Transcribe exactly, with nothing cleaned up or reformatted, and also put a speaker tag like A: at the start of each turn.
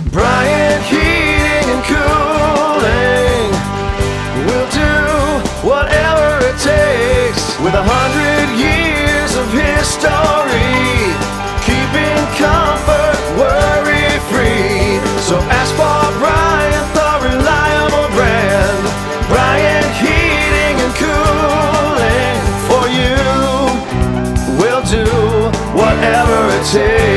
A: Bryant Heating and Cooling will do whatever it takes. With a hundred years of history, keeping comfort worry-free. So ask for Bryant, the reliable brand. Bryant Heating and Cooling for you will do whatever it takes.